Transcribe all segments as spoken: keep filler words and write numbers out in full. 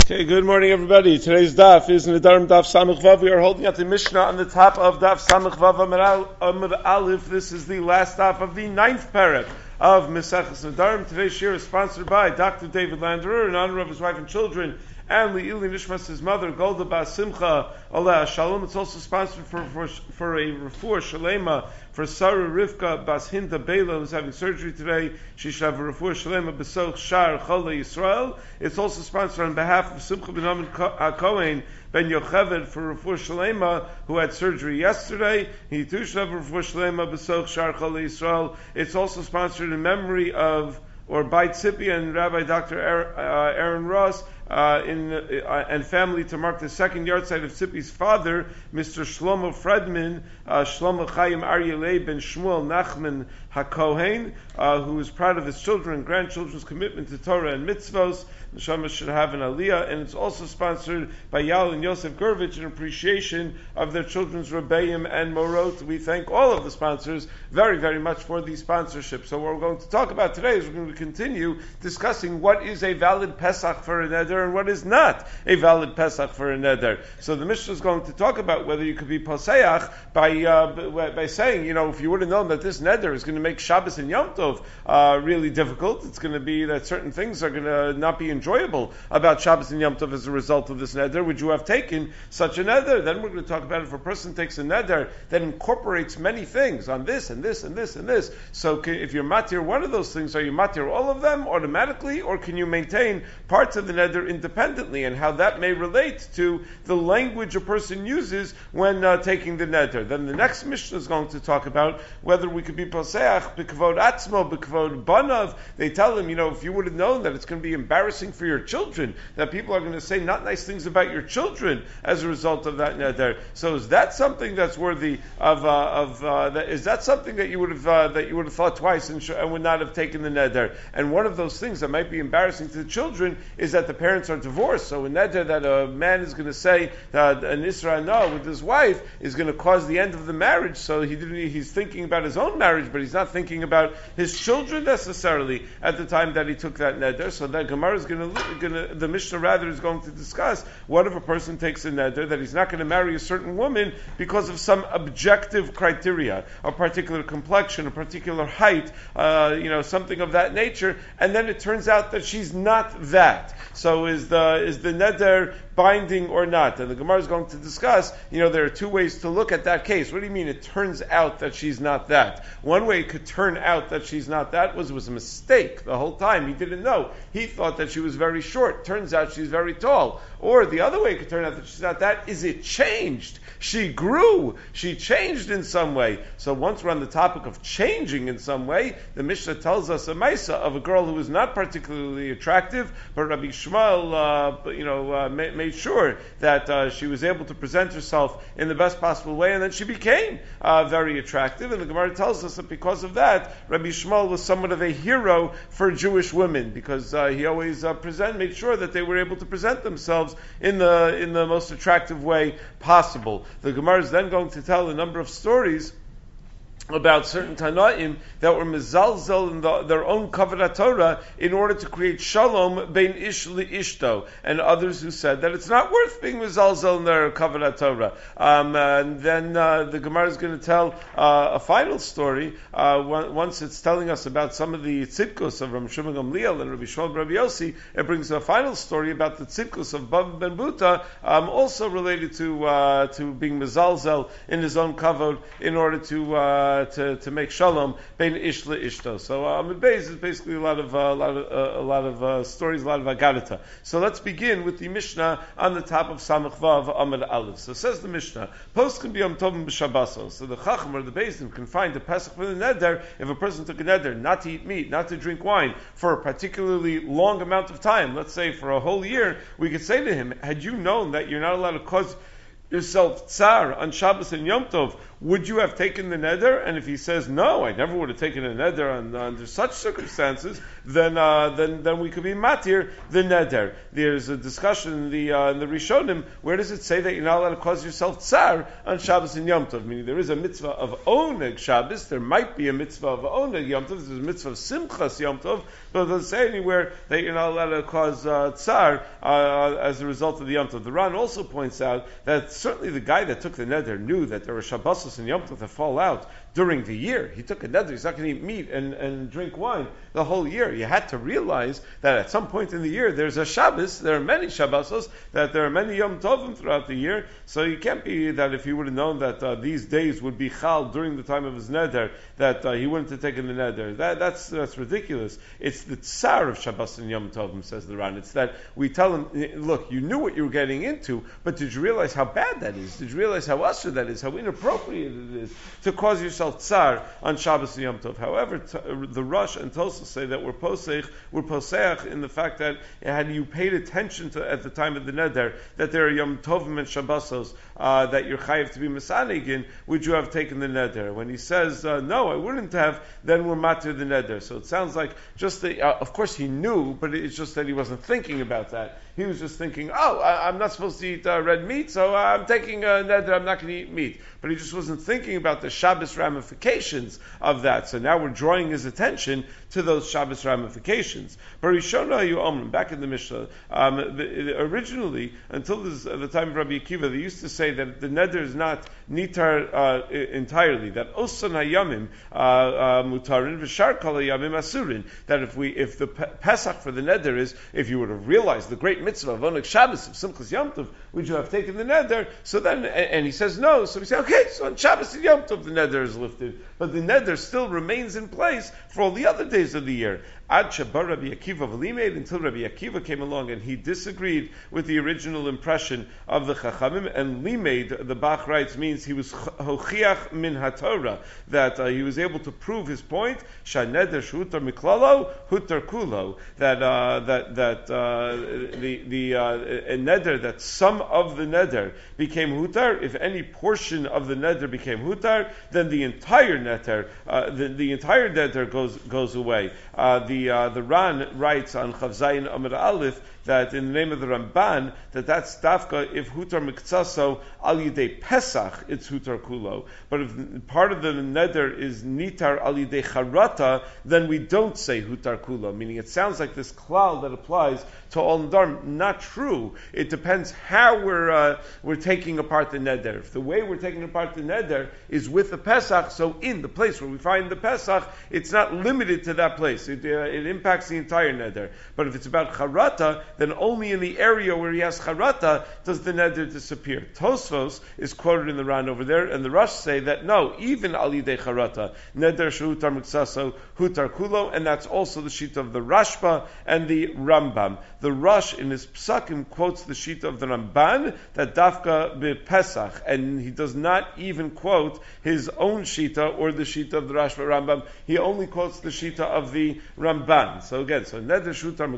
Okay, good morning, everybody. Today's daf is in the Dharm Daf Samach Vav. We are holding at the Mishnah on the top of Daf Samach Vav Amud Aleph. This is the last daf of the ninth parak of Maseches Nedarim. Today's shir is sponsored by Doctor David Landerer in honor of his wife and children, and Li'ili Nishmas, his mother, Golda Bas Simcha, Aleh Shalom. It's also sponsored for, for, for a refuah shalema for Sarah Rivka Bas Hinda Bela, who's having surgery today. She should have a refuah shalema B'soch Shar Cholei Yisrael. It's also sponsored on behalf of Simcha Ben Amin HaKohen Ben Yocheved for refuah shalema, who had surgery yesterday. He too should have a refuah shalema B'soch Shar Cholei Yisrael. It's also sponsored in memory of or by Tzippi and Rabbi Doctor Aaron Ross, uh, in, uh, and family to mark the second yahrzeit of Tzippi's father, Mister Shlomo Fredman, uh, Shlomo Chaim Aryeh ben Shmuel Nachman HaKohen, uh, who is proud of his children and grandchildren's commitment to Torah and mitzvos. The Neshama should have an aliyah, and it's also sponsored by Yal and Yosef Gurvich in appreciation of their children's rebbeim and morot. We thank all of the sponsors very, very much for the sponsorship. So what we're going to talk about today is we're going to continue discussing what is a valid Pesach for a neder and what is not a valid Pesach for a neder. So the Mishnah is going to talk about whether you could be poseach by uh, by saying, you know, if you would have known that this neder is going to make Shabbos and Yom Tov uh, really difficult, it's going to be that certain things are going to not be enjoyable about Shabbos and Yom Tov as a result of this neder, would you have taken such a neder? Then we're going to talk about if a person takes a neder that incorporates many things on this and this and this and this. So if you're matir one of those things, are you matir all of them automatically, or can you maintain parts of the neder independently, and how that may relate to the language a person uses when uh, taking the neder? Then the next Mishnah is going to talk about whether we could be poseach b'kavod atzmo, b'kavod banav. They tell him, you know, if you would have known that it's going to be embarrassing for your children, that people are going to say not nice things about your children as a result of that neder. So is that something that's worthy of uh, of uh, that, is that something that you would have uh, that you would have thought twice and, sh- and would not have taken the neder? And one of those things that might be embarrassing to the children is that the parents are divorced. So a neder that a man is going to say that an Isra no with his wife is going to cause the end of the marriage. So he didn't, he's thinking about his own marriage, but he's not thinking about his children necessarily at the time that he took that neder. So that Gemara is going to, going to the Mishnah rather is going to discuss what if a person takes a neder that he's not going to marry a certain woman because of some objective criteria, a particular complexion, a particular height, uh, you know, something of that nature, and then it turns out that she's not that. So is the is the neder binding or not? And the Gemara is going to discuss, you know, there are two ways to look at that case. What do you mean it turns out that she's not that? One way it could turn out that she's not that was it was a mistake the whole time. He didn't know. He thought that she was very short. Turns out she's very tall. Or the other way it could turn out that she's not that is it changed. She grew. She changed in some way. So once we're on the topic of changing in some way, the Mishnah tells us a maisa of a girl who was not particularly attractive, but Rabbi Shmuel, uh, you know, uh, made, made sure that uh, she was able to present herself in the best possible way, and then she became uh, very attractive. And the Gemara tells us that because of that, Rabbi Shmuel was somewhat of a hero for Jewish women, because uh, he always uh, present, made sure that they were able to present themselves in the in the most attractive way possible. The Gemara is then going to tell a number of stories about certain Tanaim that were mezalzel in the, their own Kavod Torah in order to create shalom bein ish li ishto, and others who said that it's not worth being mezalzel in their Kavod Torah. Um, and then uh, the Gemara is going to tell uh, a final story. Uh, once it's telling us about some of the tzidkus of Ram Shimon Gamliel and Rabbi Shmuel Rabbi Yossi, it brings a final story about the tzidkus of Bava ben Buta, um, also related to uh, to being mezalzel in his own kavod in order to uh, To, to make shalom bein ish le ishto. So Amud um, Beis is basically a lot of uh, a lot of uh, a lot of uh, stories, a lot of agadita. So let's begin with the Mishnah on the top of Samach Vav Amud Aleph. So says the Mishnah, post can be Yom Tovim b'Shabbaso. So the Chacham or the Beis Din can find the Pesach for the neder if a person took a neder not to eat meat, not to drink wine for a particularly long amount of time. Let's say for a whole year, we could say to him, had you known that you're not allowed to cause yourself tsar on Shabbos and Yom Tov, would you have taken the neder? And if he says no, I never would have taken a neder under, under such circumstances, then uh, then then we could be matir the neder. There's a discussion in the uh, in the Rishonim. Where does it say that you're not allowed to cause yourself tsar on Shabbos and Yom Tov? Meaning there is a mitzvah of oneg Shabbos. There might be a mitzvah of oneg Yom Tov. There's a mitzvah of simchas Yom Tov, but it doesn't say anywhere that you're not allowed to cause uh, tsar uh, as a result of the Yom Tov. The Ran also points out that certainly the guy that took the neder knew that there were Shabbos and Yom Tov that fall out during the year. He took a neder. He's not going to eat meat and, and drink wine the whole year. You had to realize that at some point in the year there's a Shabbos. There are many Shabbosos, that there are many Yom Tovim throughout the year. So you can't be that if he would have known that uh, these days would be chal during the time of his neder, that uh, he wouldn't have taken the neder. That, that's that's ridiculous. It's the tsar of Shabbos and Yom Tovim, says the Ran. It's that we tell him, look, you knew what you were getting into, but did you realize how bad that is? Did you realize how usher that is? How inappropriate it is to cause yourself tsar on Shabbos and Yom Tov. However, t- the Rosh and Tosfos say that we're posech, we're poseach in the fact that had you paid attention to at the time of the neder that there are Yom Tovim and Shabbosos uh, that you're chayiv to be mesanig in, would you have taken the neder? When he says uh, no, I wouldn't have, then we're matir the neder. So it sounds like just the, uh, of course he knew, but it's just that he wasn't thinking about that. He was just thinking, oh, I, I'm not supposed to eat uh, red meat, so uh, I'm taking a neder, I'm not going to eat meat. But he just wasn't thinking about the Shabbos ramifications of that. So now we're drawing his attention to those Shabbos ramifications. But Rishona Hayu Omrim, back in the Mishnah, um, the, the, originally, until this, uh, the time of Rabbi Akiva, they used to say that the neder is not nitar uh, entirely, that osan hayamim mutarin v'shar kol hayamim asurin, that if we, if the Pesach for the neder is, if you would have realized the great mitzvah of Oneg Shabbos, of Simchas Yom Tov, would you have taken the neder? So then, and, and he says no, so we say, okay, so on Shabbos and Yom Tov the neder is lifted, but the neder still remains in place for all the other days of the year. Ad Shabar Rabbi Akiva v'limeid, until Rabbi Akiva came along and he disagreed with the original impression of the Chachamim, and limeid, the Bach writes, means he was hochiach min haTorah, that uh, he was able to prove his point. Shaneder shutar miklalo hutar kulo, that uh, that that uh, the the uh, a neder, that some of the neder became hutar. If any portion of the neder became hutar, then the entire neder, uh, the the entire neder goes goes away. Uh, the uh, the Ran writes on Chav Zayin Amud Aleph that in the name of the Ramban, that that's dafka if hutar mikzaso al yidei Pesach, it's hutar kulo. But if part of the neder is nitar al yidei charata, then we don't say hutar kulo. Meaning, it sounds like this klal that applies to all nedarim. Not true. It depends how we're uh, we're taking apart the neder. If the way we're taking apart the neder is with the Pesach, so in the place where we find the Pesach, it's not limited to that place. It uh, it impacts the entire neder. But if it's about charata, then only in the area where he has charata does the neder disappear. Tosfos is quoted in the Ran over there, and the Rosh say that no, even al yidei charata, neder shehutar miksaso hutar kulo, and that's also the sheet of the Rashba and the Rambam. The Rosh in his Psakim quotes the sheet of the Ramban that dafka be Pesach, and he does not even quote his own shita or the shita of the Rashba Rambam. He only quotes the shita of the Ramban. So again, so neder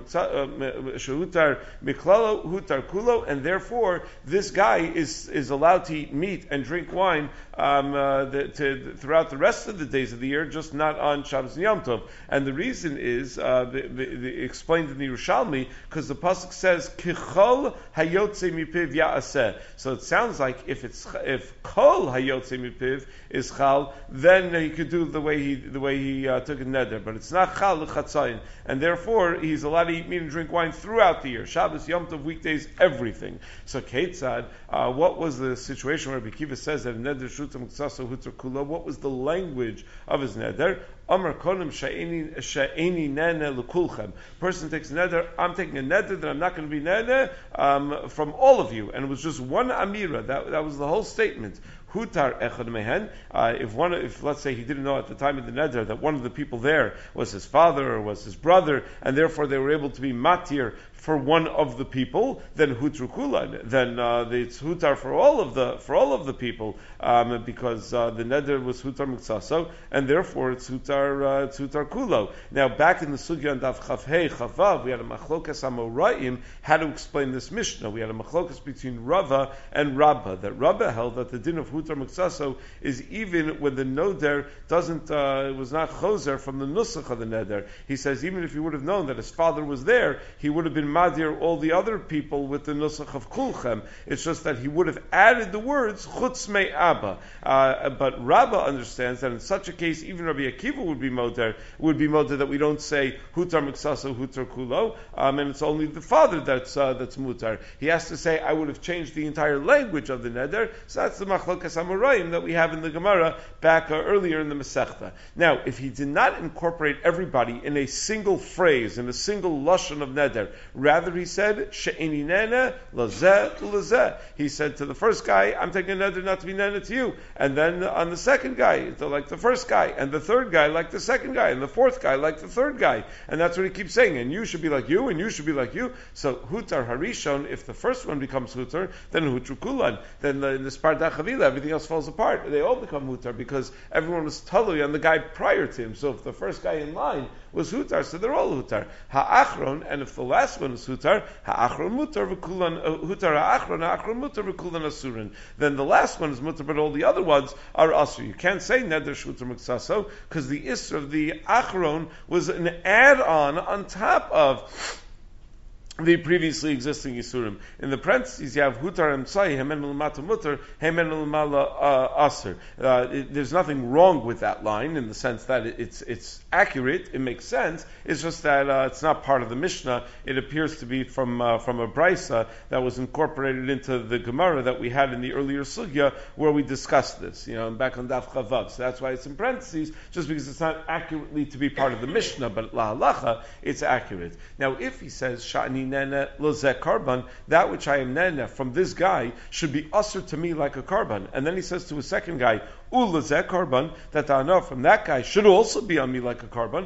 shehutar miklalo hutar kulo, and therefore this guy is is allowed to eat meat and drink wine um, uh, the, to, throughout the rest of the days of the year, just not on Shabbos and Yom Tov. And the reason is uh, the, the, the, explained in the Yerushalmi, because the pasuk says kichol hayotze mipiv yaaseh. So it sounds like if it's if kol hayotze mipiv is chal, then he could do the way he the way he uh, took a neder. But it's not chal l'chatzayin, and therefore he's allowed to eat meat and drink wine throughout the year. Shabbos, Yom Tov, weekdays, everything. So Ketzad, uh, what was the situation where Rabbi Akiva says that neder shutam ksaso hutar kula? What was the language of his neder? Amar konim she'eni she'eni nene lekulchem. Person takes a neder. I'm taking a neder that I'm not going to be neder um, from all of you, and it was just one amira. That that was the whole statement. Hutar echad mehen. Uh, if one, if let's say he didn't know at the time of the neder that one of the people there was his father or was his brother, and therefore they were able to be matir for one of the people, then hutru kulan. Then uh, it's hutar for all of the for all of the people, um, because uh, the neder was hutar miksaso, and therefore it's hutar uh, it's hutar kulo. Now back in the sugya and daf chaf hey chavav, we had a machlokas amoraim how to explain this mishnah. We had a machlokas between Rava and Rabba. That Rabba held that the din of hutar miksaso is even when the noder doesn't uh, was not choser from the nusach of the neder. He says even if he would have known that his father was there, he would have been madir all the other people with the nusach of kulchem. It's just that he would have added the words chutz me abba. Uh, but Rabba understands that in such a case, even Rabbi Akiva would be moder, would be moder that we don't say hutar miksaso, hutar kulo, um, and it's only the father that's uh, that's mutar. He has to say, I would have changed the entire language of the neder. So that's the machlokas amoraim that we have in the Gemara back uh, earlier in the Masechta. Now, if he did not incorporate everybody in a single phrase, in a single lashon of neder, rather he said she'eni nene lazeh lazeh. He said to the first guy, I'm taking a neder not to be nene to you, and then on the second guy, like the first guy, and the third guy like the second guy, and the fourth guy like the third guy, and that's what he keeps saying. And you should be like you, and you should be like you. So hutar harishon, if the first one becomes hutar, then hutru kulan. Then the, in the sparda chavila, everything else falls apart. They all become hutar because everyone was talui on the guy prior to him. So if the first guy in line was hutar, so they're all hutar. Ha'achron, and if the last one is hutar, ha'achron mutar v'kulan uh, hutar ha'achron ha'achron mutar v'kulan asurin. Then the last one is mutar, but all the other ones are asur. You can't say neder shutar miksaso because the isra of the achron was an add-on on top of the previously existing Yisurim. In the parentheses, you have Hutar Emtsai, Hemen L'mata Mutar, Hemen L'mala Aser. There's nothing wrong with that line in the sense that it, it's it's accurate, it makes sense. It's just that uh, it's not part of the Mishnah. It appears to be from uh, from a brisa that was incorporated into the Gemara that we had in the earlier Sugya where we discussed this, you know, back on Daf Chavav. So that's why it's in parentheses, just because it's not accurately to be part of the Mishnah, but La Halacha, it's accurate. Now, if he says, Sha'ni nene lozeh karban, that which I am nene from this guy should be usher to me like a karban. And then he says to a second guy, u lozeh karban, that I know from that guy should also be on me like a karban.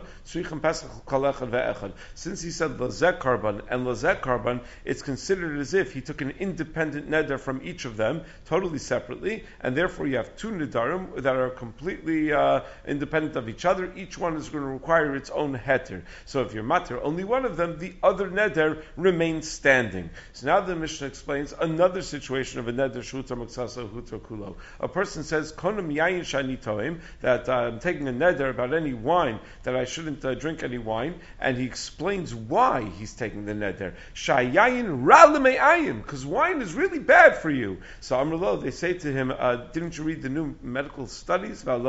Since he said lozeh karban and lozeh karban, it's considered as if he took an independent neder from each of them, totally separately, and therefore you have two nedarim that are completely uh, independent of each other. Each one is going to require its own heter. So if you're matir only one of them, the other neder remains standing. So now the Mishnah explains another situation of a neder shutar maksasa hutar kulo. A person says konam yayin shani toim, that uh, I'm taking a neder about any wine, that I shouldn't uh, drink any wine, and he explains why he's taking the neder. Shayayin ra l'me'ayim, because wine is really bad for you. So Amrlo, they say to him, uh, didn't you read the new medical studies? Not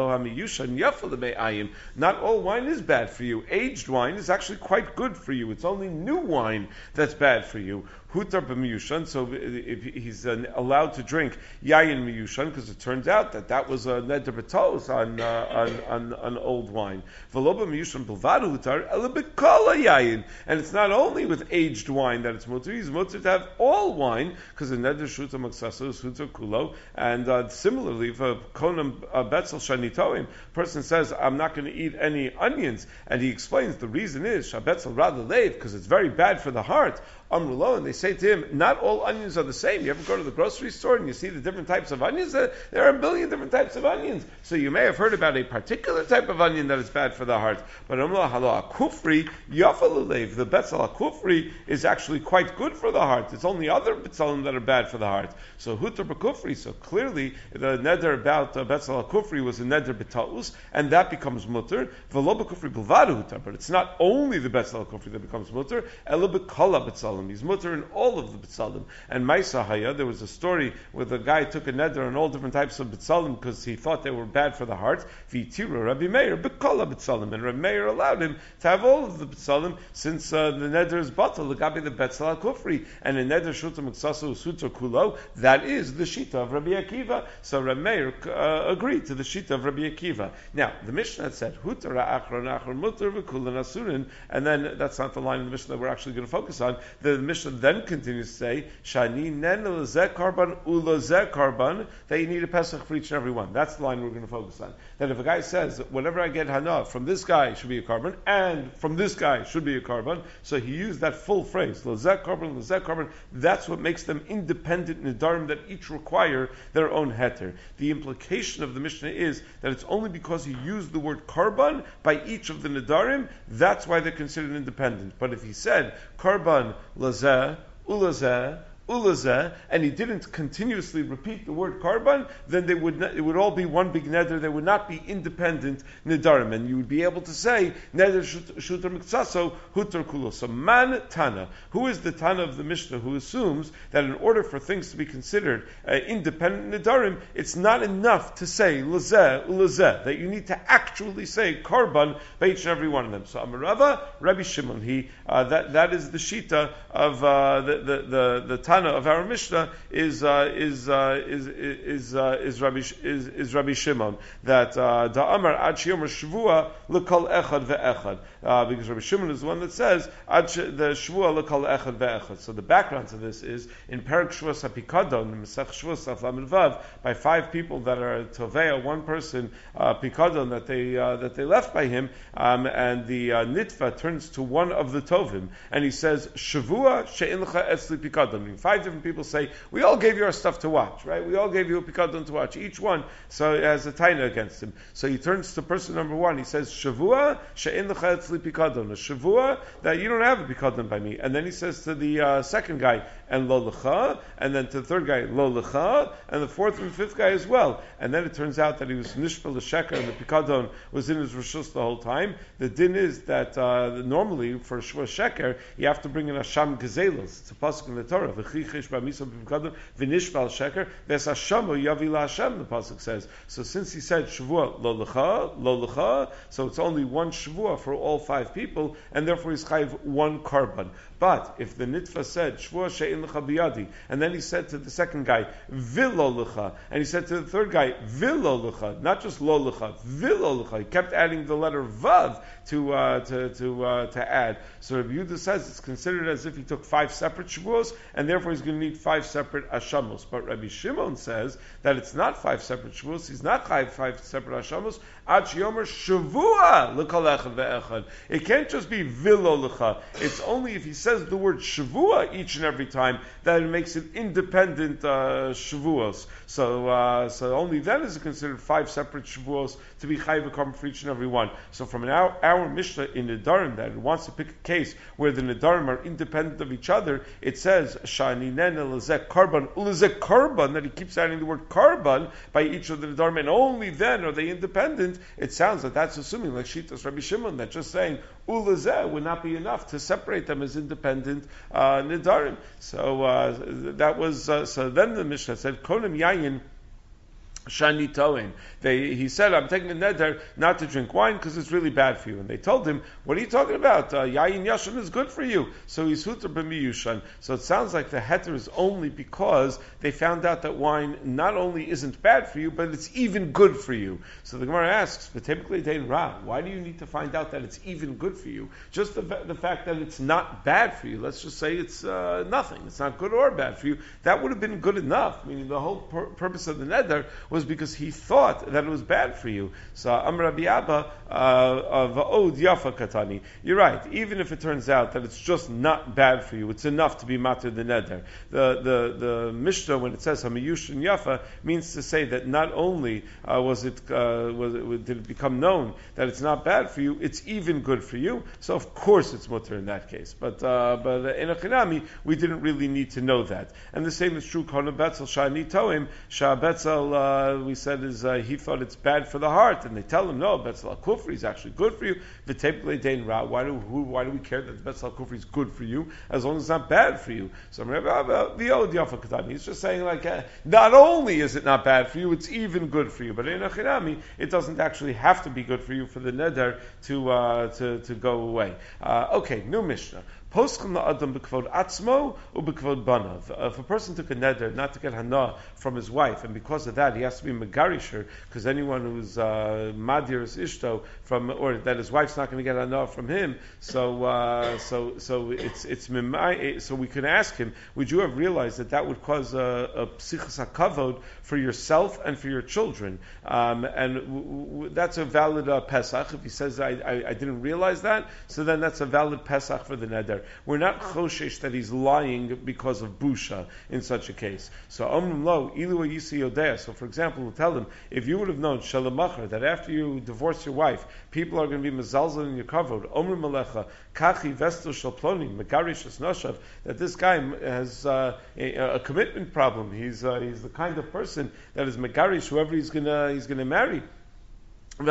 all wine is bad for you. Aged wine is actually quite good for you. It's only new wine that's bad for you. Hutar b'miyushan, so if he's uh, allowed to drink yayin miyushan, because it turns out that that was a neder b'tos on, uh, on, on, on old wine. V'lo b'miyushan b'lvad hutar, ela b'kala yayin. And it's not only with aged wine that it's mutar, he's mutar to have all wine, because the neder shuta maksaso is hutar kulo. And uh, similarly, if a konam betzel shanitoim, person says, I'm not going to eat any onions, and he explains the reason is, shabetzel rather leiv, because it's very bad for the heart. Amrulo, and they say to him, not all onions are the same. You ever go to the grocery store and you see the different types of onions? There are a billion different types of onions. So you may have heard about a particular type of onion that is bad for the heart. But Amrulo halo akufri yafalulev, the betzal akufri is actually quite good for the heart. It's only other betzalim that are bad for the heart. So hutar b'kufri, so clearly the neder about uh, betzal akufri was a neder b'taus, and that becomes mutter. V'lo b'kufri b'lvad hutar, but it's not only the betzal akufri that becomes mutter, ela b'kala betzalim. He's mutter in all of the B'tsalim. And Maisa Haya, there was a story where the guy took a neder on all different types of B'tsalim because he thought they were bad for the heart. V'itira Rabbi Meir, B'kola B'tsalim. And Rabbi Meir allowed him to have all of the B'tsalim since uh, the neder is batal, l'gabi the Betzal HaKufri. And in neder Shuta Muksasu Sutra Kulo, that is the Shita of Rabbi Akiva. So Rabbi Meir uh, agreed to the Shita of Rabbi Akiva. Now, the Mishnah said, Hutara Achron Achron Mutter V'kulan Asurin, and then that's not the line in the Mishnah that we're actually going to focus on. the Mishnah then continues to say, Shani nen lezeh karban ulezeh karban, that you need a Pesach for each and every one. That's the line we're going to focus on. That if a guy says, whenever I get hana, from this guy should be a carbon, and from this guy should be a carbon, so he used that full phrase, lezeh karban, lezeh karban, that's what makes them independent nidarim that each require their own heter. The implication of the Mishnah is that it's only because he used the word karban by each of the nidarim, that's why they're considered independent. But if he said karban lazeh, ulazeh, ulazeh, and he didn't continuously repeat the word karban, then they would not, it would all be one big neder. They would not be independent nidarim, and you would be able to say neder shuter miksaso huter kulo. So man tana, who is the tana of the Mishnah, who assumes that in order for things to be considered uh, independent nidarim, it's not enough to say lazeh ulazeh, that you need to actually say karban by each and every one of them. So Amarava, Rabbi Shimon, he uh, that that is the shita of uh, the the the, the tana of our Mishnah is uh, is, uh, is is uh, is Rabbi is, is Rabbi Shimon, that Da'amar Ad Sheyomer Shavua L'Kol Echad VeEchad, uh, because Rabbi Shimon is the one that says Ad the Shavua L'Kol Echad VeEchad. So the background to this is in Perek Shvuas HaPikadon, in Masech Shvuas Daf Lamed Vav, by five people that are Tovea, one person uh, Pikadon that they uh, that they left by him, um, and the uh, Nitva turns to one of the Tovim and he says Shavua She'in L'cha Etzli Pikadon. Five different people say, we all gave you our stuff to watch, right? We all gave you a pikadon to watch, each one, so it has a taina against him. So he turns to person number one, he says, Shavua, she'in l'cha etzli pikadon, a Shavua, that you don't have a pikadon by me. And then he says to the uh, second guy, and lo l'cha, and then to the third guy, lo l'cha, and the fourth and fifth guy as well. And then it turns out that he was nishpa l'sheker, and the pikadon was in his rishus the whole time. The din is that uh, normally, for shva sheker, you have to bring in Hasham gezelos. It's a pasuk in the Torah, the pasuk says. So since he said Shavua lo lecha, lo lecha, so it's only one Shavua for all five people, and therefore he's chayiv one karban. But if the nitva said Shavua she'in lecha biyadi, and then he said to the second guy vilo lecha, and he said to the third guy vilo lecha, not just lo lecha, vilo lecha, he kept adding the letter vav to uh, to to uh, to add. So Rabbi Yehuda says it's considered as if he took five separate Shavuos, and therefore he's going to need five separate Ashamos. But Rabbi Shimon says that it's not five separate Shavuos, he's not five, five separate Ashamos, Ad Sheyomer Shavua L'Kol Echad VeEchad. It can't just be Vilo L'cha. It's only if he says the word Shavua each and every time that it makes it independent uh, Shavuos. So uh, so only then is it considered five separate Shavuos to be Chayv V'Karban for each and every one. So from an our, our Mishnah in Nedarim, that it wants to pick a case where the Nedarim are independent of each other, it says Shani Nen Elezek Karban Ulezek Karban, that he keeps adding the word Karban by each of the Nedarim, and only then are they independent. It sounds like that's assuming, like Shitas Rabbi Shimon, that just saying Ulezeh would not be enough to separate them as independent uh, Nedarim. So uh, that was uh, so. Then the Mishnah said Konim Yayin Shani Toin. They he said, I'm taking a neder not to drink wine because it's really bad for you. And they told him, what are you talking about? Uh, Yayin Yashan is good for you. So he's huter b'miyushan. So it sounds like the heter is only because they found out that wine not only isn't bad for you, but it's even good for you. So the Gemara asks, but typically they ra, why do you need to find out that it's even good for you? Just the, the fact that it's not bad for you. Let's just say it's uh, nothing. It's not good or bad for you. That would have been good enough. Meaning the whole pur- purpose of the neder was because he thought that it was bad for you. So Am Rabbi Abba va'od yafa katani. You're right. Even if it turns out that it's just not bad for you, it's enough to be matir the neder. The the the Mishnah, when it says hamiyushin yafa, means to say that not only uh, was it uh, was it, did it become known that it's not bad for you, it's even good for you. So of course it's mutter in that case. But uh, but in a chinami we didn't really need to know that. And the same is true. Kona betzel shani toim sha betzel. We said is uh, he thought it's bad for the heart, and they tell him no, Betzal Kufri is actually good for you. V'tepli dein ra. Why do who, why do we care that the Betzal Kufri is good for you as long as it's not bad for you? So he's just saying like uh, not only is it not bad for you, it's even good for you. But in a chinami, it doesn't actually have to be good for you for the neder to uh, to to go away. Uh, okay, new Mishnah. Poschem la'adam b'kvod atzmo u'b'kvod banav. If a person took a neder not to get hana from his wife, and because of that he has to be megarisher, because anyone who's uh, madir is ishto from, or that his wife's not going to get hana from him, so uh, so so it's it's mimai. So we can ask him, would you have realized that that would cause a, a psichas hakavod for yourself and for your children? Um, and w- w- that's a valid uh, pesach. If he says I, I I didn't realize that, so then that's a valid pesach for the neder. We're not choshesh that he's lying because of busha in such a case. So omrim lo ilu yisi yodea. So for example, we'll tell him, if you would have known shalamachar that after you divorce your wife, people are going to be mezalzel in your kavod. Omrim alecha kachi vestel shel ploni megarish es noshav, that this guy has uh, a, a commitment problem. He's uh, he's the kind of person that is megarish whoever he's gonna he's gonna marry. You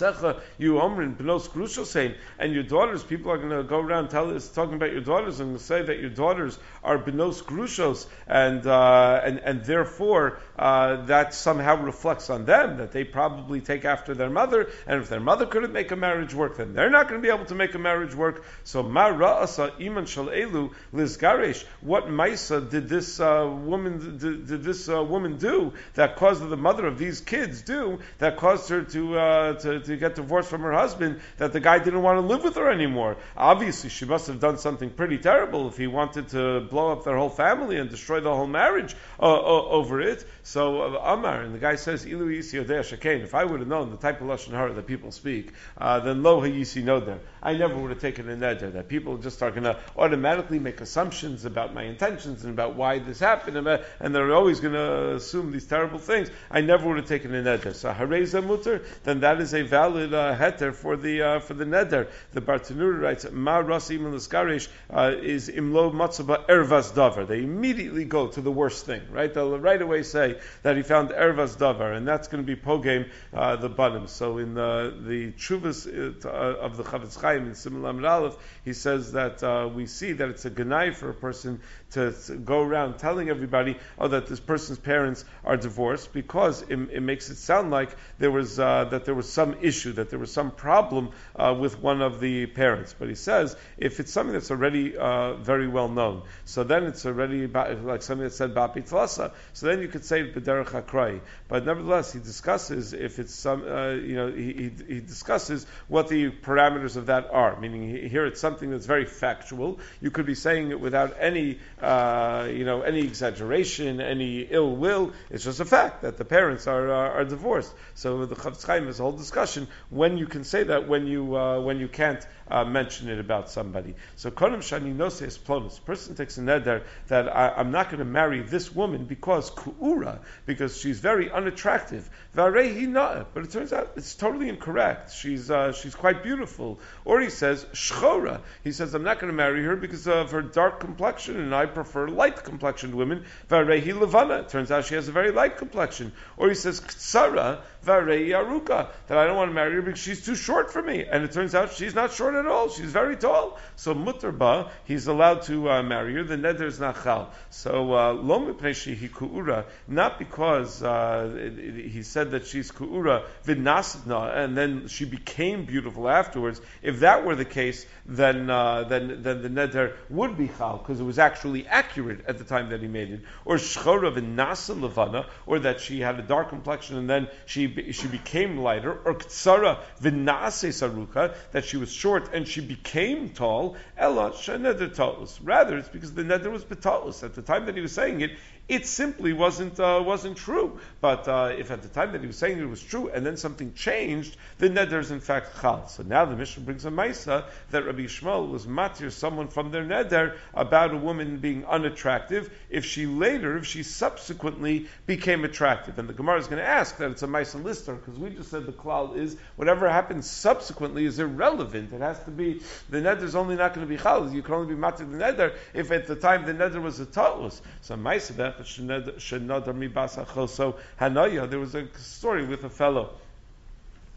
omrin benos grusha saying, and your daughters, people are going to go around tell us talking about your daughters and say that your daughters are benos grushos, and uh, and and therefore uh, that somehow reflects on them that they probably take after their mother, and if their mother couldn't make a marriage work, then they're not going to be able to make a marriage work. So ma ra'asa iman shal elu lizgaresh. What ma'isa did this uh, woman did, did this uh, woman do that caused the mother of these kids do that caused her to uh, Uh, to, to get divorced from her husband, that the guy didn't want to live with her anymore? Obviously, she must have done something pretty terrible if he wanted to blow up their whole family and destroy the whole marriage uh, uh, over it. So, uh, Amar, and the guy says, Ilu yisi yodea shekain. If I would have known the type of lashon hara that people speak, uh, then lo hayisi noder. I never would have taken a neder. That people just are going to automatically make assumptions about my intentions and about why this happened, and, about, and they're always going to assume these terrible things. I never would have taken a neder. So, hareza mutter, then that is a valid uh, heter for the uh, for the neder. The Bartanura writes, Ma rasi iman l'skarish is imlo matzaba ervas davar. They immediately go to the worst thing, right? They'll right away say that he found ervas davar, and that's going to be pogame uh, the banim. So in the the chuvas uh, of the Chavetz Chaim in Simul Amud Aleph, he says that uh, we see that it's a genai for a person to, to go around telling everybody, oh, that this person's parents are divorced, because it, it makes it sound like there was uh, that there was some issue, that there was some problem uh, with one of the parents. But he says, if it's something that's already uh, very well known, so then it's already like something that said Bapi Tlasa, so then you could say B'derech HaKrai. But nevertheless, he discusses if it's some, uh, you know, he, he, he discusses what the parameters of that are. Meaning here it's something that's very factual. You could be saying it without any, uh, you know, any exaggeration, any ill will. It's just a fact that the parents are uh, are divorced. So the Chavetz Chaim is a whole discussion when you can say that, when you uh, when you can't uh, mention it about somebody. So Kodim Shani Noses Plonus. Person takes a neder that I, I'm not going to marry this woman because Ku'ura, because she's very unattractive. Varehi Na'eh. But it turns out it's totally incorrect. She's uh, she's quite beautiful. Or he says Shchora. He says I'm not going to marry her because of her dark complexion, and I prefer light complexioned women. Varehi Levana. It turns out she has a very light complexion. Or he says Ktsara Varehi Aruka, that I don't want to marry her because she's too short for me. And it turns out she's not short at all. She's very tall. So mutarba, he's allowed to uh, marry her. The neder is not chal. So lo mipnei shehi ku'ura, not because uh, it, it, he said that she's ku'ura v'nasna, and then she became beautiful afterwards. If that were the case, then uh, then then the neder would be chal, because it was actually accurate at the time that he made it. Or shchora v'nasa levana, or that she had a dark complexion and then she she became lighter. Or ktsara v'nase saruka, that she was short and she became tall. Ella sheneder talus. Rather, it's because the neder was betalus. At the time that he was saying it, it simply wasn't uh, wasn't true. But uh, if at the time that he was saying it was true, and then something changed, the neder is in fact chal. So now the Mishnah brings a maisa that Rabbi Yishmael was matir someone from their neder about a woman being unattractive if she later, if she subsequently became attractive. And the Gemara is going to ask that it's a maisa lister, because we just said the klal is whatever happens subsequently is irrelevant. It has to be, the neder is only not going to be chal. You can only be matir the neder if at the time the neder was a talus. So maisa that so Hanaya, there was a story with a fellow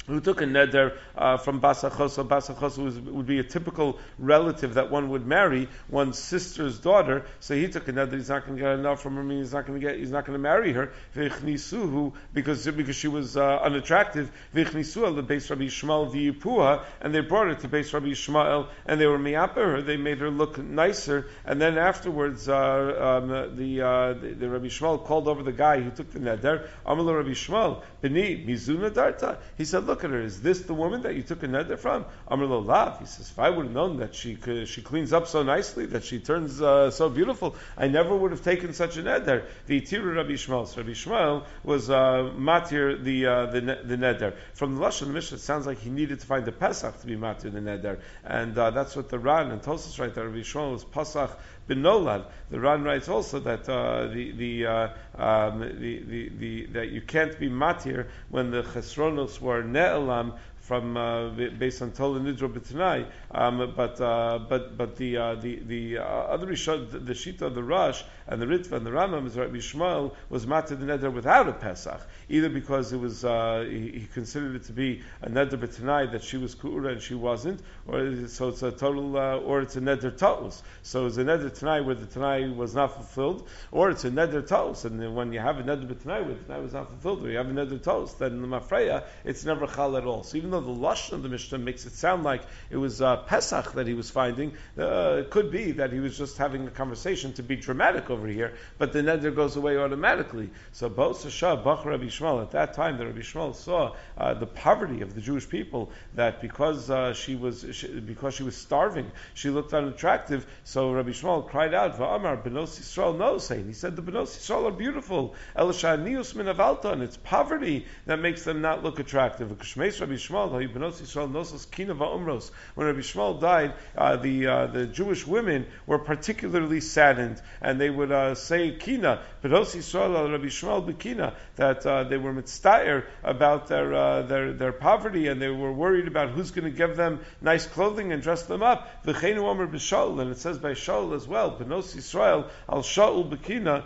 who took a neder uh, from Basachoso. Basachoso would be a typical relative that one would marry, one's sister's daughter. So he took a neder. He's not going to get enough from her. He's not going to get. He's not going to marry her. V'ichnisuhu, because because she was uh, unattractive. V'ichnisuha the Beis Rabbi Yishmael v'yipuha, and they brought her to Beis Rabbi Yishmael, and they were miyaper her. They made her look nicer, and then afterwards, uh, um, the, uh, the the Rabbi Yishmael called over the guy who took the neder. Amar Rabbi Yishmael, b'ni mizuna darta. He said, look at her. Is this the woman that you took a neder from? Amar lo lav. He says, if I would have known that she she cleans up so nicely, that she turns uh, so beautiful, I never would have taken such a neder. The Tiru Rabbi Yishmael. So Rabbi Yishmael was uh, matir the uh, the the neder. From the lashon of the Mishnah, it sounds like he needed to find the Pesach to be matir the neder, and uh, that's what the Ran and Tosas write. That Rabbi Yishmael was Pesach Benolad. The Ran writes also that uh, the the, uh, um, the the the that you can't be matir when the chesronos were ne'elam from uh, based on Tola Nidro B'Tanai, um, but uh, but but the uh, the the uh, other Rishon, the, the Shita of the Rosh and the Ritva and the Rambam is Rabbi Yishmael was matir the neder without a Pesach, either because it was uh, he, he considered it to be a neder B'Tanai that she was Ku'ura and she wasn't, or so it's a total uh, or it's a neder Ta'us. So it's a neder Tanai where the Tanai was not fulfilled, or it's a neder Ta'us, and then when you have a neder B'Tanai where the Tanai was not fulfilled, or you have a neder Ta'us, then the Mafreya it's never chal at all. So even though the lashon of the Mishnah makes it sound like it was uh, Pesach that he was finding, uh, it could be that he was just having a conversation to be dramatic over here, but the neder goes away automatically. So Bos Shah Bach Rabbi Yishmael, at that time the Rabbi Yishmael saw uh, the poverty of the Jewish people, that because uh, she was she, because she was starving, she looked unattractive. So Rabbi Yishmael cried out, "Va'amar Benos Yisrael Nosein." He said, "The Benos Yisrael are beautiful. El Shanius min avalta, and it's poverty that makes them not look attractive." Rabbi Yishmael, Benos Yisrael Nosos Kina va'umros. When Rabbi Yishmael died, uh, the uh, the Jewish women were particularly saddened, and they would uh, say Kina, Benos Yisrael al Rabbi Yishmael b'Kina, that uh, they were mitztair about their uh, their their poverty, and they were worried about who's going to give them nice clothing and dress them up. V'cheinu Omer b'Shaul, and it says by Shaul as well, Benos Yisrael al Shaul b'Kina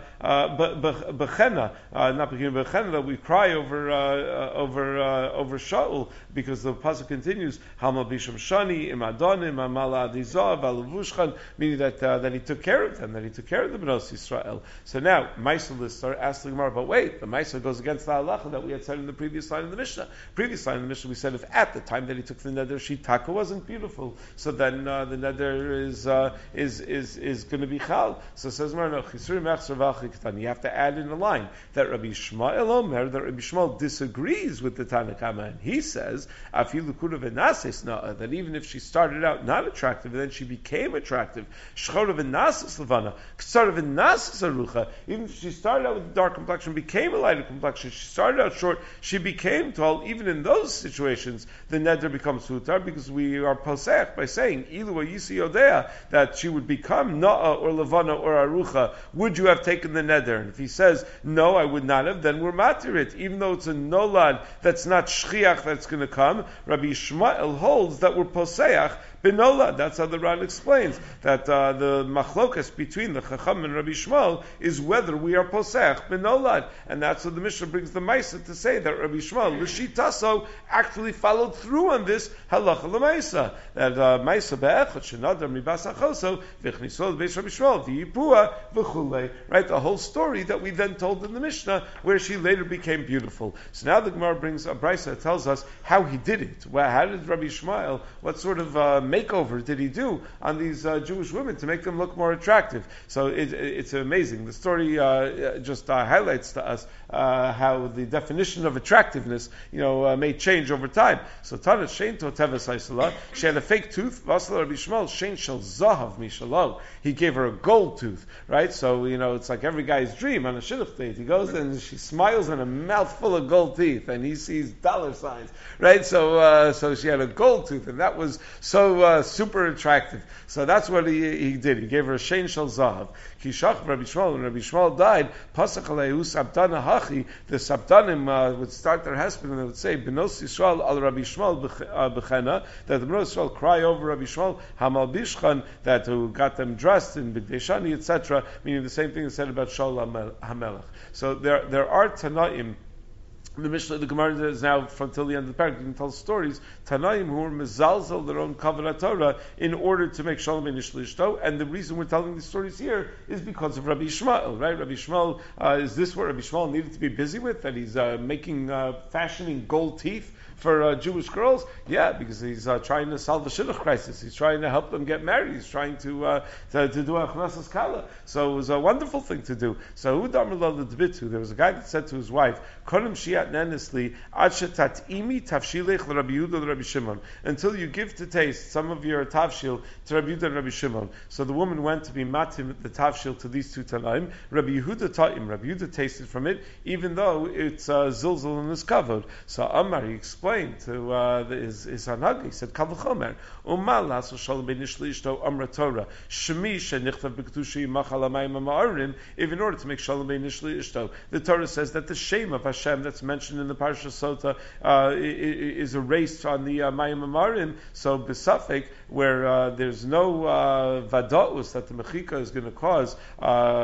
b'Chena, not b'Kina b'Chena, that we cry over uh, over uh, over Shaul, because the pasuk continues, Halma bisham shani imadonim amala adizav alavushchan, meaning that uh, that he took care of them, that he took care of the Benos Yisrael. So now Maisa lists are asked the Gemara, but wait, the Maisa goes against the halacha that we had said in the previous line of the Mishnah. Previous line of the Mishnah, we said if at the time that he took the neder shitaka wasn't beautiful, so then uh, the neder is uh, is is is going to be chal. So says Gemara, no, you have to add in a line that Rabbi Yishmael Omer, that Rabbi Yishmael disagrees with the Tanakama, and he says that even if she started out not attractive and then she became attractive, even if she started out with a dark complexion, became a lighter complexion, she started out short, she became tall, even in those situations the neder becomes hutar, because we are posech by saying ilu yisi yodea, that she would become na'a or levana or arucha, would you have taken the neder? And if he says no, I would not have, then we're matir it, even though it's a nolad that's not shchiach that's going to come. Rabbi Yishmael holds that we're poseach b'nolad. That's how the Ran explains that uh, the machlokas between the Chacham and Rabbi Yishmael is whether we are poseach b'nolad, and that's what the Mishnah brings the Maisa to say that Rabbi Yishmael l'shitaso actually followed through on this halacha l'maisa, that uh, Maisa be'echad shenadar mibas achoso v'chnisol beis Rabbi Yishmael v'yipua v'chulei. Right, the whole story that we then told in the Mishnah, where she later became beautiful. So now the Gemara brings a brisa that tells us how he did it. Well, how did Rabbi Yishmael, what sort of uh, makeover did he do on these uh, Jewish women to make them look more attractive? So it, it, it's amazing. The story uh, just uh, highlights to us uh, how the definition of attractiveness, you know, uh, may change over time. So Tana Shein Toteves Haisala, she had a fake tooth. Vasla Rabbi Yishmael Shein Shel Zahav Mishalo. He gave her a gold tooth, right? So you know, it's like every guy's dream on a shidduch date. He goes and she smiles and a mouthful of gold teeth, and he sees dollar signs, right? So uh, so she had a gold tooth, and that was so uh, super attractive. So that's what he, he did. He gave her a shein shel zahav. Kishach Rabbi Yishmael, when Rabbi Yishmael died, pasach aleihu sabdana hachi. The sabdanim uh, would start their husband and they would say, Benos Yisrael al Rabbi Yishmael b'chena, that the Benos Yisrael cry over Rabbi Yishmael hamal bishchan, that who got them dressed in b'gdei shani, et cetera. Meaning the same thing is said about Shaul HaMelech. So there there are Tanaim The Mishnah, the Gemara is now from till the end of the parak. You can tell stories. Tanaim who are mezalzel their own kavanah Torah in order to make shalom in Ishlishto. And the reason we're telling these stories here is because of Rabbi Yishmael, right? Rabbi Yishmael, uh, is this what Rabbi Yishmael needed to be busy with? That he's uh, making, uh, fashioning gold teeth for uh, Jewish girls? Yeah, because he's uh, trying to solve the shidduch crisis. He's trying to help them get married. He's trying to uh, to, to do a chnasas kala. So it was a wonderful thing to do. So there was a guy that said to his wife, until you give to taste some of your tavshil to Rabbi Yehuda and Rabbi Shimon. So the woman went to be matim the tavshil to these two tanaim. Rabbi Yehuda taught him. Rabbi Yehuda tasted from it, even though it's uh, zilzal in his kavod. So Amar, he explained to uh, the, his, his hanag, he said, Kal v'chomer, umal laso shalom bein ish l'ishto amra Torah, shemi shenichtav b'kedushi yimachal hamayim ha'ma'arim, if in order to make shalom bein ish l'ishto, the Torah says that the shame of Hashem that's mentioned in the Parsha Sota uh, is erased on the uh, mayim ha'ma'arim, so b'safek, where uh, there's no uh, vada'us that the mechika is going to cause, uh,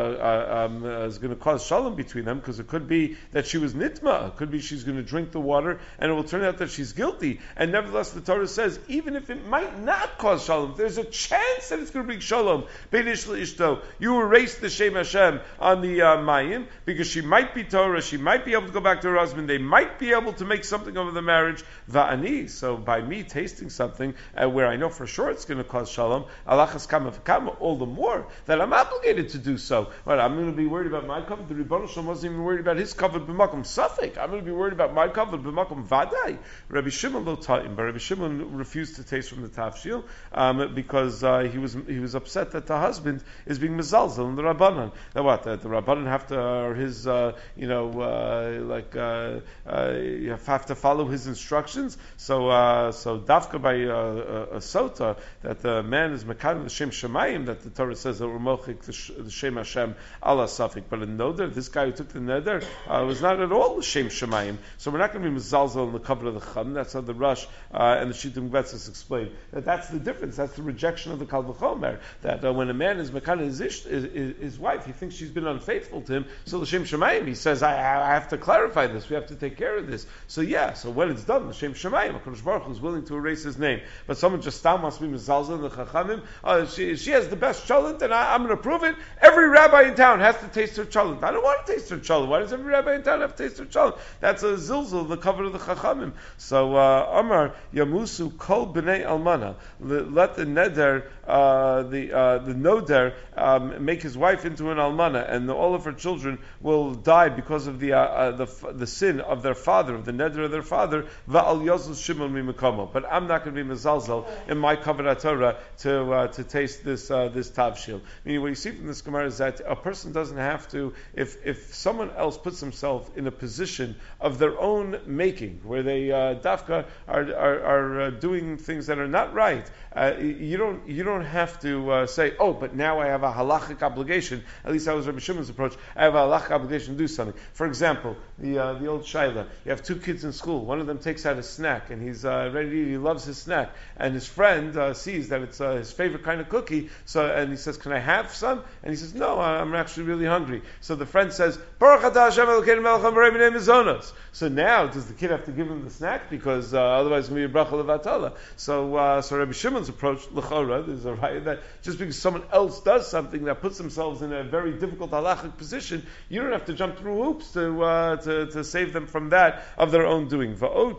uh, um, uh, is going to cause shalom between them, because it could be that she was nitma, it could be she's going to drink the water, and it will turn out that she's guilty. And nevertheless, the Torah says, even if it might not cause shalom, there's a chance that it's going to bring shalom. Bein ish l'ishto, you erase the Shem Hashem on the uh, mayim, because she might be Torah, she might be able to go back to her husband, they might be able to make something over the marriage. Va'ani, so by me tasting something uh, where I know for sure it's going to cause shalom, alachas kama v'kama, all the more that I'm obligated to do so. Right, I'm going to be worried about my cover. The Rebbeinu Shalom wasn't even worried about his cover b'makom safek. I'm going to be worried about my cover b'makom vadai. Rabbi Shimon lo taught him, but Rabbi Shimon refused to taste from the tafshil um, because uh, he was he was upset that the husband is being mezalzel in the Rabbanan. Now what? That the Rabbanan have to, or his, uh, you know, uh, like uh, uh, you have to follow his instructions. So uh, so dafka by uh, a sota that the man is mekanim the shem shemayim, that the Torah says that we're mochik the shem Hashem ala safik. But in neder, this guy who took the neder uh, was not at all the shem shemayim. So we're not going to be mezalzel in the cover of the chum. That's how the Rush uh, and the Shittim Gvetzes explain that that's the difference. That's the rejection of the Kal V'chomer. That uh, when a man is mekana his, his, his, his wife, he thinks she's been unfaithful to him. So the Shem Shemayim, he says, I, I have to clarify this. We have to take care of this. So yeah. So when it's done, the Shem Shemayim, HaKadosh Baruch Hu is willing to erase his name. But someone just stam must be mezalzel in the Chachamim. Uh, she, she has the best cholent, and I, I'm going to prove it. Every rabbi in town has to taste her cholent. I don't want to taste her cholent. Why does every rabbi in town have to taste her cholent? That's a zilzul, the cover of the Chachamim. So uh, Amar Yamusu Kol Bnei Almana. Let the neder, uh, the uh, the noder, um, make his wife into an almana, and the, all of her children will die because of the uh, uh, the the sin of their father, of the neder of their father. Va'al Yozul Shimon Mimikomo. But I'm not going to be mezalzel in my kavanah Torah to uh, to taste this uh, this tavshil. Meaning, what you see from this Gemara is that a person doesn't have to, if if someone else puts himself in a position of their own making, where they uh, dafka are are, are uh, doing things that are not right. Uh, you don't you don't have to uh, say, oh, but now I have a halachic obligation. At least that was Rabbi Shimon's approach. I have a halachic obligation to do something. For example, the uh, the old shaila. You have two kids in school. One of them takes out a snack and he's uh, ready to eat. He loves his snack, and his friend uh, sees that it's uh, his favorite kind of cookie. So and he says, "Can I have some?" And he says, "No, I'm actually really hungry." So the friend says, "Baruch atah Hashem Elokeinu melech hamarei b'nei mizonos." So now, does the kid have to give him the snack because uh, otherwise it's going to be a bracha levatala? So, uh, so Rabbi Shimon's approach, l'chora, there's a right that just because someone else does something that puts themselves in a very difficult halachic position, you don't have to jump through hoops to uh, to, to save them from that of their own doing.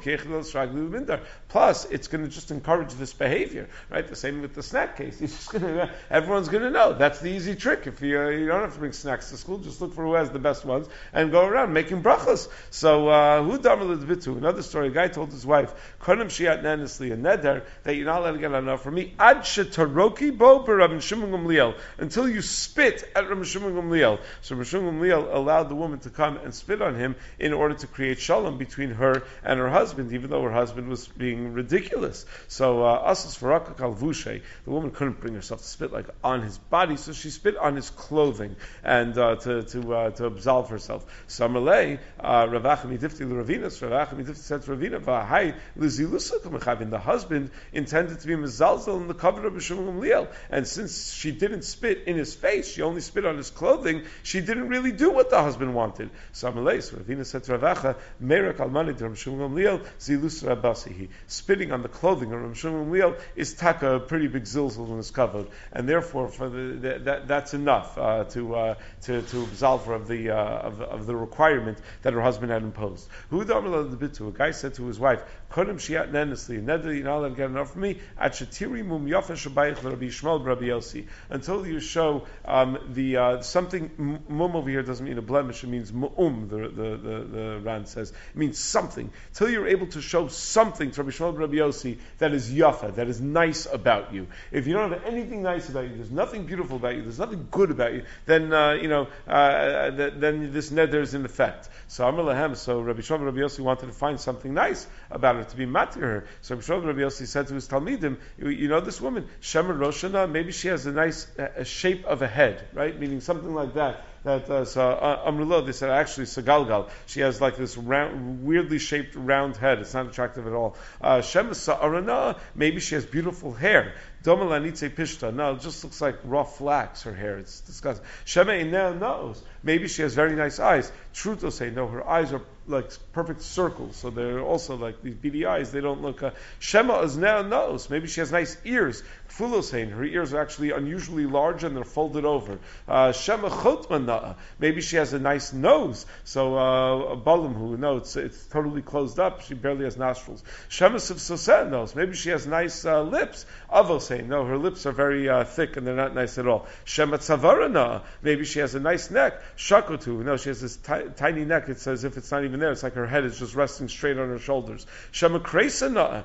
Plus, it's going to just encourage this behavior, right? The same with the snack case. You're just gonna, everyone's going to know that's the easy trick. If you uh, you don't have to bring snacks to school, just look for who has the best ones and go around making brachas. So, who damar l'dvitu? Another story. A guy told his wife, "Konim shiat nanisli a neder that you're not allowed to get enough from me. Ad shetaroki bo per Rabbi Shimon Gamliel, until you spit at Rabbi Shimon Gamliel." So Rabbi Shimon Gamliel allowed the woman to come and spit on him in order to create shalom between her and her husband, even though her husband was being ridiculous. So asas faraka kalvushe, the woman couldn't bring herself to spit like on his body, so she spit on his clothing and uh, to to uh, to absolve herself. Samalei Ravachim Yidifti l'Ravinus. Ravachim Yidifti said to Ravina v'ahai lizilusa k'mechavin. The husband intended to be mezalzel in the cover of Shmuel Gamliel, and since she didn't spit in his face, she only spit on his clothing. She didn't really do what the husband wanted. So Ravina said to Ravacha, Merak almani to Shmuel Gamliel zilus rabasihi. Spitting on the clothing of Shmuel Gamliel is taka a pretty big zilzal in his covered, and therefore for the, the, that that's enough uh, to uh, to to absolve her of the uh, of, of the requirement that her husband had imposed. Who the bit to a guy said to his wife, Kodem shiat nenesli, neder you're not allowed to get enough from me, at shatiri mum yafa shabayich Rabbi Yishmael Rabbi Yossi, until you show um, the uh, something. Mum over here doesn't mean a blemish; it means mu'um. The the the, the Ran says it means something. Till you're able to show something to Rabbi Yishmael Rabbi Yossi that is yafa, that is nice about you. If you don't have anything nice about you, there's nothing beautiful about you, there's nothing good about you, then uh, you know uh, th- then this neder is in effect. So Amar Lahem, so Rabbi Yishmael Rabbi Yossi wanted to find something nice about her to be matir her. So Rabbi Yishmael Rabbi Yossi said to his talmidim, you, you know this woman, Shemer Roshana, maybe she has a nice a shape of a head, right? Meaning something like that. That uh, so uh, Amrullah, they said actually Sagalgal. She has like this round, weirdly shaped round head. It's not attractive at all. Uh, Shema Sa'arana, maybe she has beautiful hair. Domalanitze Pishta. No, it just looks like raw flax, her hair. It's disgusting. Shema Inel knows. Maybe she has very nice eyes. Truth will say, no, her eyes are like perfect circles. So they're also like these beady eyes. They don't look. Uh, Shema is now knows. Maybe she has nice ears. Fulo saying her ears are actually unusually large and they're folded over. Uh, Shema Chotman Na'a. Maybe she has a nice nose. So uh, Balam who no, it's it's totally closed up. She barely has nostrils. Shema Sivsoset knows. Maybe she has nice uh, lips. Avo saying no, her lips are very uh, thick and they're not nice at all. Shema Tzavara Na'a. Maybe she has a nice neck. Shakotu. No, she has this ti- tiny neck. It's as if it's not even there. It's like her head is just resting straight on her shoulders. Shema Kreisa Na'a.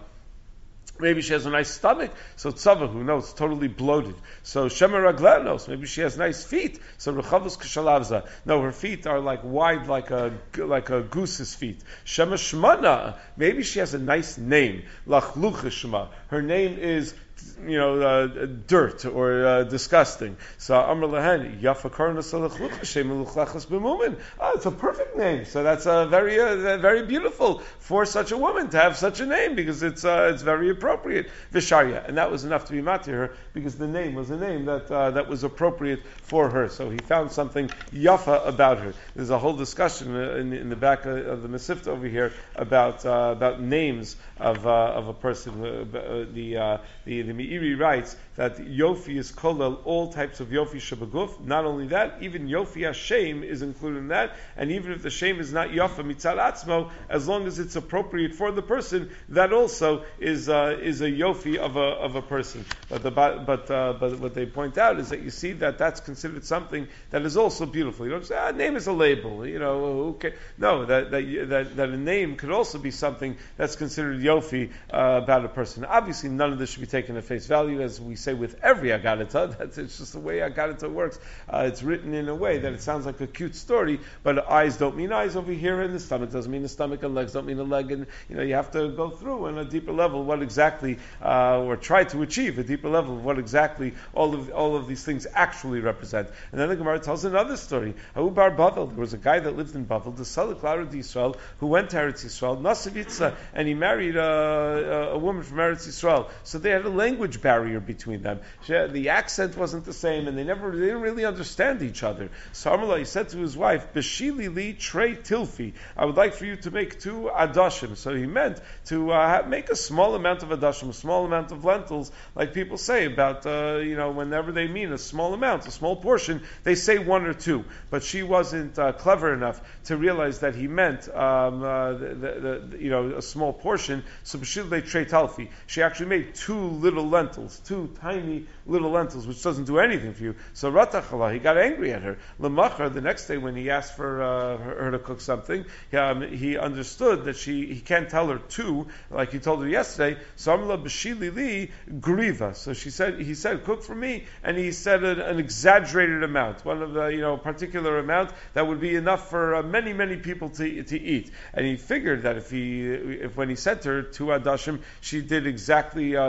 Maybe she has a nice stomach. So Tzava, who knows, totally bloated. So Shema Ragla knows. Maybe she has nice feet. So Rechavus Kshalavza. No, her feet are like wide, like a like a goose's feet. Shema Shmana. Maybe she has a nice name. Lachlucha Shema. Her name is, you know, uh, dirt or uh, disgusting. So Amr Lahen, Yafa Karna Salachlucha Shem Luchlachas B'Mumin. Oh, it's a perfect name. So that's uh, very uh, very beautiful for such a woman to have such a name because it's uh, it's very appropriate. Visharya, and that was enough to be matir her because the name was a name that uh, that was appropriate for her. So he found something Yafa about her. There's a whole discussion in, in the back of the Masifta over here about uh, about names of uh, of a person. Uh, the uh, the The Meiri writes that Yofi is kolel all types of Yofi Shabaguf. Not only that, even Yofi Hashem is included in that. And even if the shame is not Yafa Mitzad Atzmo, as long as it's appropriate for the person, that also is uh, is a Yofi of a of a person. But the, but uh, but what they point out is that you see that that's considered something that is also beautiful. You don't say, ah, name is a label. You know, okay. No, that that that, that a name could also be something that's considered Yofi uh, about a person. Obviously, none of this should be taken at face value, as we say with every Agadata. That's it's just the way Agadata works. Uh, it's written in a way that it sounds like a cute story, but eyes don't mean eyes over here, and the stomach doesn't mean the stomach, and legs don't mean a leg, and you know you have to go through on a deeper level what exactly, uh, or try to achieve a deeper level of what exactly all of all of these things actually represent. And then the Gemara tells another story. Abu Bar Bavel, there was a guy that lived in Bavel, the Salik Lara Yisrael, who went to Eretz Yisrael, Nasavitza, and he married a, a woman from Eretz Yisrael. So they had a language barrier between them. The accent wasn't the same, and they never they didn't really understand each other. So Amalai said to his wife, "Beshili li trei tilfi. I would like for you to make two adashim." So he meant to uh, make a small amount of adashim, a small amount of lentils, like people say about uh, you know whenever they mean a small amount, a small portion, they say one or two. But she wasn't uh, clever enough to realize that he meant um, uh, the, the, the, you know a small portion. So beshili li trei talfi. She actually made two little lentils, two tiny little lentils, which doesn't do anything for you. So Ratachala, he got angry at her. Lamachar, the next day when he asked for uh, her, her to cook something, um, he understood that she he can't tell her two, like he told her yesterday. So Amla b'shili li griva. So she said, he said, cook for me, and he said an, an exaggerated amount, one of the you know particular amount that would be enough for uh, many many people to to eat. And he figured that if he if when he said to her two adashim, she did exactly uh, two.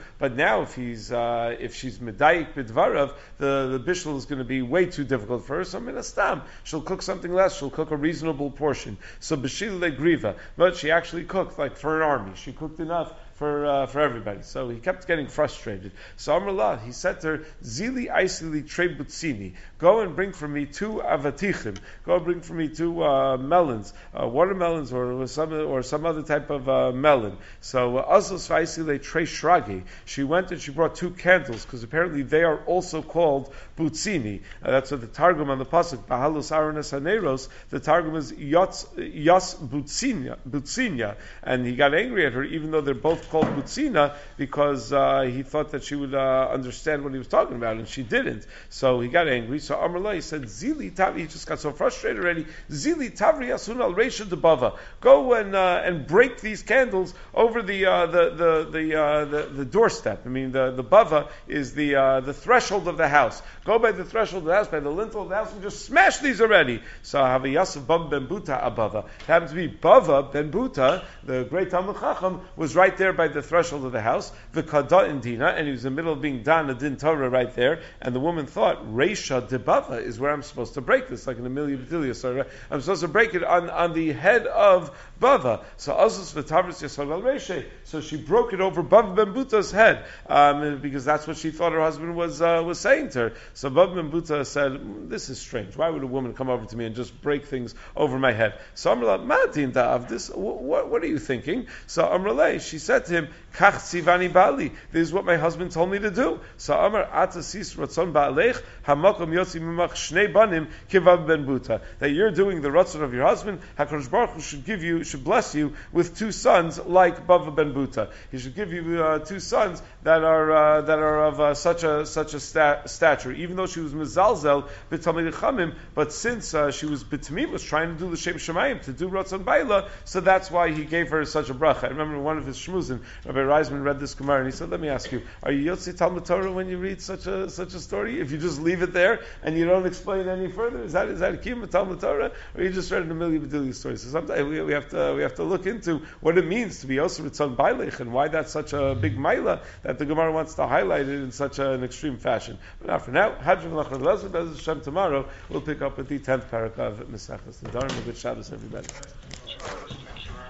but now if he's uh, if she's medayik bidvarav, the the bishul is going to be way too difficult for her. So minastam, she'll cook something less. She'll cook a reasonable portion. So b'shil legriva, but she actually cooked like for an army. She cooked enough for uh, for everybody. So he kept getting frustrated. So Amrullah, he said to her, Zili Aisili Trebutzini, go and bring for me two avatichim. Go and bring for me two uh, melons, uh, watermelons, or some or some other type of uh, melon. So Azos Vaisile Tre Shragi. She went and she brought two candles because apparently they are also called butzini. Uh, that's what the Targum on the pasuk Bahalos Aronas Haneros. The Targum is Yas Yas Butzinya, Butzinya, and he got angry at her even though they're both called Butzina because uh, he thought that she would uh, understand what he was talking about, and she didn't. So he got angry. So Amrullah, he said, Zili Tavri, he just got so frustrated already. Zili Tavri Asun al Reisha de Bava. Go and uh, and break these candles over the uh, the the the, uh, the the doorstep. I mean, the the Bava is the uh, the threshold of the house. Go by the threshold of the house, by the lintel of the house, and just smash these already. So Havayasov Bava Ben Buta Abava. It happens to be Bava Ben Buta, the great Talmud Chacham, was right there by the threshold of the house, the Kada in Dina, and he was in the middle of being done a din Torah right there, and the woman thought, Reisha debava is where I'm supposed to break this, like an Amelia Batilia, so I'm supposed to break it on, on the head of Bava. So Azus v'tavris yasod al Reisha. So she broke it over Bava Ben Buta's head, um, because that's what she thought her husband was uh, was saying to her. So Bava Ben Buta said, this is strange. Why would a woman come over to me and just break things over my head? So Amrullah, Ma'adin da'av, this, what, what are you thinking? So Amrullah, she said to him, Kach tzivani bali. This is what my husband told me to do. So Amar atasis ratzon ba'alech hamakom yotzi mimach shnei banim kivav ben buta. That you're doing the ratzon of your husband. Hakadosh Baruch Hu should give you, should bless you with two sons like Bava ben Buta. He should give you uh, two sons that are uh, that are of uh, such a such a sta- stature. Even though she was mezalzel b'talmidei chamim, but since uh, she was b'tamim, was trying to do the shem shemayim to do ratzon ba'ila, so that's why he gave her such a bracha. I remember one of his shmuzin, Rabbi Reisman read this Gemara and he said, "Let me ask you: are you Yotzi Talmud Torah when you read such a such a story? If you just leave it there and you don't explain any further, is that is that a kiyum Talmud Torah, or you just read an Amelia Bedelia story?" So sometimes we, we have to we have to look into what it means to be Yosef Ritzon Bailech and why that's such a big maila that the Gemara wants to highlight it in such a, an extreme fashion. But now for now, Hadron Lachar Lezer Bez Hashem tomorrow we'll pick up with the tenth parak of Mesachos Nedarim. A good Shabbos, everybody.